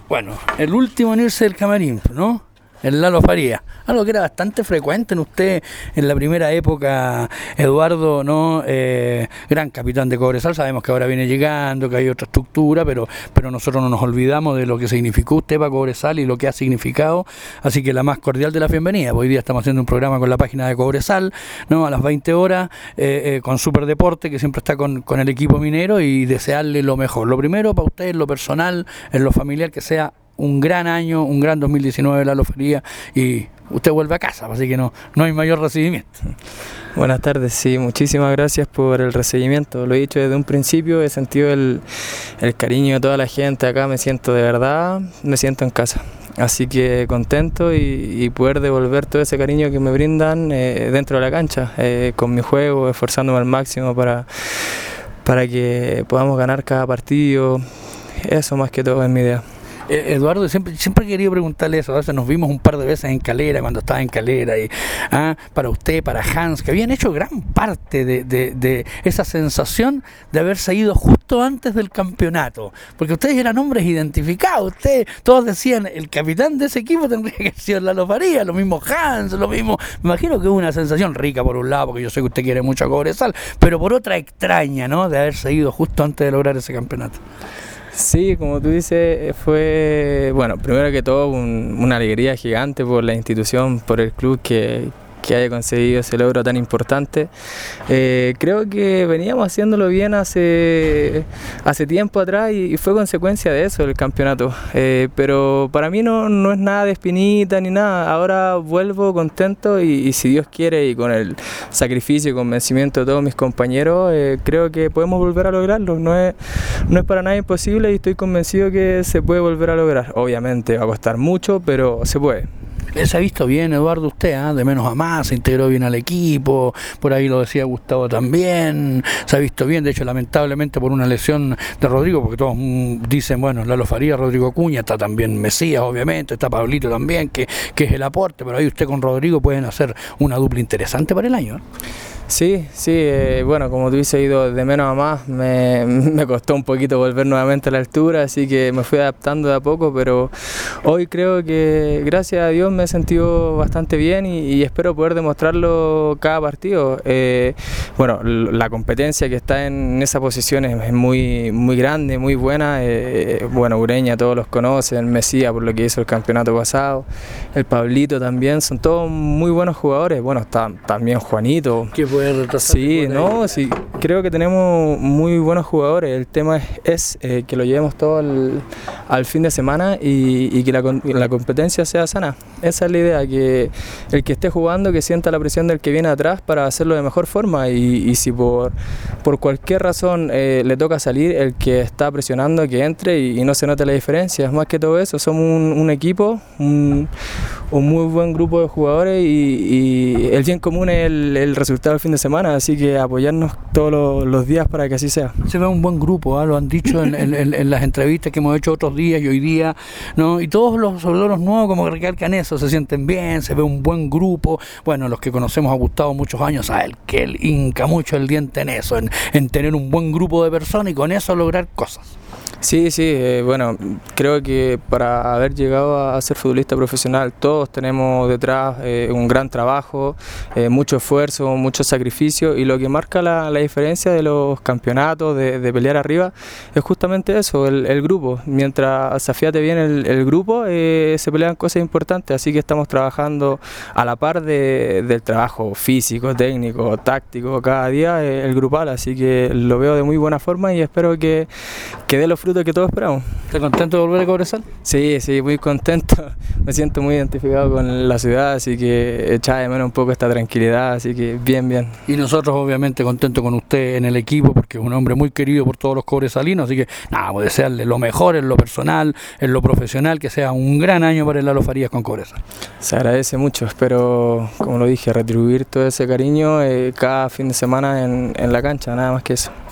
Bueno, el último en irse del camarín, ¿no? El Lalo Farías, algo que era bastante frecuente en usted en la primera época, Eduardo, ¿no? Gran capitán de Cobresal, sabemos que ahora viene llegando, que hay otra estructura, pero nosotros no nos olvidamos de lo que significó usted para Cobresal y lo que ha significado, así que la más cordial de la bienvenida. Hoy día estamos haciendo un programa con la página de Cobresal, ¿no? A las 20 horas, con Superdeporte, que siempre está con el equipo minero, y desearle lo mejor. Lo primero para usted, en lo personal, en lo familiar, que sea un gran año, un gran 2019 de Lalo Farías, y usted vuelve a casa, así que no hay mayor recibimiento. Buenas tardes, sí, muchísimas gracias por el recibimiento. Lo he dicho desde un principio, he sentido el cariño de toda la gente acá, me siento de verdad, me siento en casa. Así que contento y poder devolver todo ese cariño que me brindan dentro de la cancha, con mi juego, esforzándome al máximo para que podamos ganar cada partido. Eso más que todo es mi idea. Eduardo, siempre he querido preguntarle eso. A veces nos vimos un par de veces en Calera, cuando estaba en Calera, y para usted, para Hans, que habían hecho gran parte de esa sensación de haberse ido justo antes del campeonato, porque ustedes eran hombres identificados. Todos decían, el capitán de ese equipo tendría que ser Lalo Farías, lo mismo Hans, lo mismo. Me imagino que hubo una sensación rica por un lado, porque yo sé que usted quiere mucho a Cobresal, pero por otra extraña, ¿no? De haberse ido justo antes de lograr ese campeonato. Sí, como tú dices, fue, bueno, primero que todo una alegría gigante por la institución, por el club que haya conseguido ese logro tan importante. Creo que veníamos haciéndolo bien hace tiempo atrás y fue consecuencia de eso el campeonato, pero para mí no es nada de espinita ni nada. Ahora vuelvo contento y si Dios quiere y con el sacrificio y convencimiento de todos mis compañeros, creo que podemos volver a lograrlo. No es para nada imposible y estoy convencido que se puede volver a lograr. Obviamente va a costar mucho, pero se puede. Se ha visto bien, Eduardo, usted, de menos a más, se integró bien al equipo, por ahí lo decía Gustavo también, se ha visto bien, de hecho lamentablemente por una lesión de Rodrigo, porque todos dicen, bueno, Lalo Farías, Rodrigo Cuña, está también Mesías obviamente, está Pablito también, que es el aporte, pero ahí usted con Rodrigo pueden hacer una dupla interesante para el año, ¿eh? Sí, bueno, como tú dices, he ido de menos a más, me costó un poquito volver nuevamente a la altura, así que me fui adaptando de a poco, pero hoy creo que gracias a Dios me he sentido bastante bien y espero poder demostrarlo cada partido. Bueno, la competencia que está en esa posición es muy, muy grande, muy buena. Bueno, Ureña todos los conocen, el Mesías por lo que hizo el campeonato pasado, el Pablito también, son todos muy buenos jugadores. Bueno, está también Juanito. Sí, creo que tenemos muy buenos jugadores. El tema es que lo llevemos todo al fin de semana y que la competencia sea sana. Esa es la idea, que el que esté jugando que sienta la presión del que viene atrás para hacerlo de mejor forma y si por cualquier razón le toca salir, el que está presionando que entre y no se note la diferencia. Más que todo eso, somos un equipo, un muy buen grupo de jugadores y el bien común es el resultado del fin de semana, así que apoyarnos todos los días para que así sea. Se ve un buen grupo, lo han dicho en las entrevistas que hemos hecho otros días y hoy día, ¿no? Y todos los soldados nuevos como que recalcan eso, se sienten bien, se ve un buen grupo. Bueno, los que conocemos a Gustavo muchos años saben que él hinca mucho el diente en eso, en tener un buen grupo de personas y con eso lograr cosas. Sí, bueno, creo que para haber llegado a ser futbolista profesional todos tenemos detrás un gran trabajo, mucho esfuerzo, mucho sacrificio, y lo que marca la diferencia de los campeonatos, de pelear arriba, es justamente eso, el grupo. Mientras se afiate bien el grupo, se pelean cosas importantes, así que estamos trabajando a la par del trabajo físico, técnico, táctico, cada día el grupal, así que lo veo de muy buena forma y espero que dé los frutos que todos esperamos. ¿Estás contento de volver a Cobresal? Sí, muy contento. Me siento muy identificado con la ciudad, así que echaba de menos un poco esta tranquilidad, así que bien. Y nosotros obviamente contentos con usted en el equipo, porque es un hombre muy querido por todos los cobresalinos, así que pues desearle lo mejor en lo personal, en lo profesional, que sea un gran año para el Lalo Farías con Cobresal. Se agradece mucho, espero, como lo dije, retribuir todo ese cariño cada fin de semana en la cancha, nada más que eso.